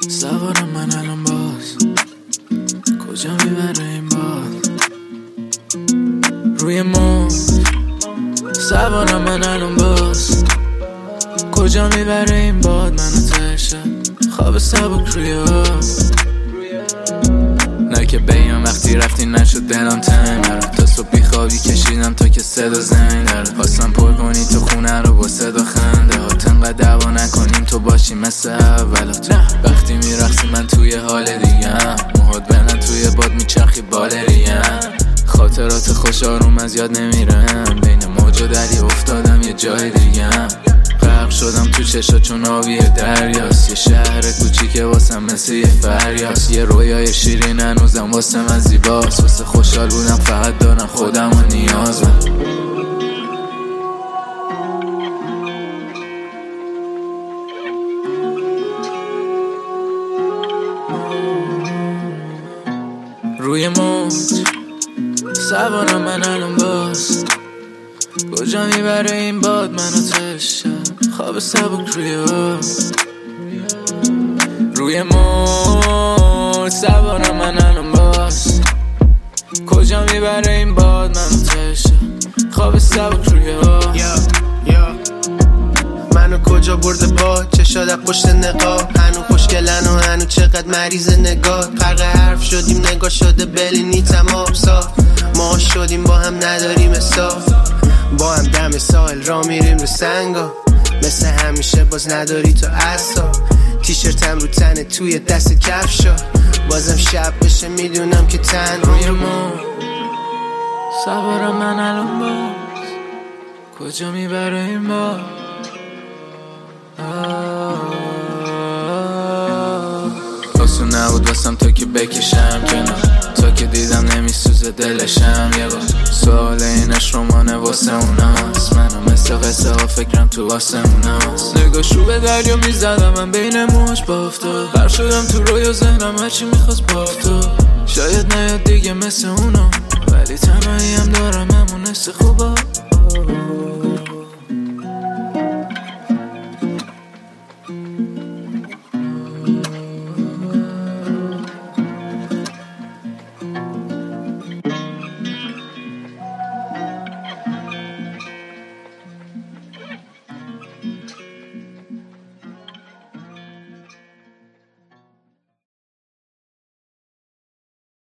سوارم من الان باز کجا میبره این باد روی موج سوارم من الان باز کجا میبره این باد منو تشه خواب سبک روی آب نه که بگم وقتی رفتی نشد دلم تنگ داره تا صبح بیخوابی کشیدم تا که صدا زنگ داره خواستم پر کنی تو خونه رو با صدا خنده هات انقدر دعوا نکنیم تو باشی مثل اولات وقتی میرقصی من توی حال دیگم موهات بلند توی باد میچرخی بالریم خاطرات خوش آروم از یاد نمیرم بین موج و دریا افتادم یه جای دیگم غرق شدم تو چشا چون آبی دریاست یه شهر کوچیکه واسم مثل یه فریاست یه رویای شیرین هنوزم واسه من زیباست واسه خوشحال بودم فقط دارم خودم و نیازم روی موج سوارم من الان باز کجا میبره این باد منو تشه خواب سبک روی آب روی موج سوارم من الان باز کجا میبره این باد منو تشه خواب سبک روی آب منو کجا برده باد چشاد پشت نقاب هنو خوشگلن و هنو چقدر مریض نگاه فرق حرف شدیم نگاه شده بلینی تمام صاف ما شدیم با هم نداریم حساب با هم دم ساحل را میریم رو سنگا مثل همیشه باز نداری تو عصا تیشرتم رو تنه توی دست کفشا بازم شب بشه میدونم که روی ما سوارم من الان باز کجا میبره این باد آسون نبود واسم تا که بکشم کنار تا که دیدم نمیسوزه دلشم یه بار سوال اینش رومانه واسه اوناست منو مثل قصه ها فکرم تو واسه اوناست نگاش رو به دریا میزدم من بین موج بافتاد غرق شدم تو روی و ذهنم هرچی میخواست بافتاد شاید نیاد دیگه مثل اونا ولی تنهایی هم دارم همون حس خوبا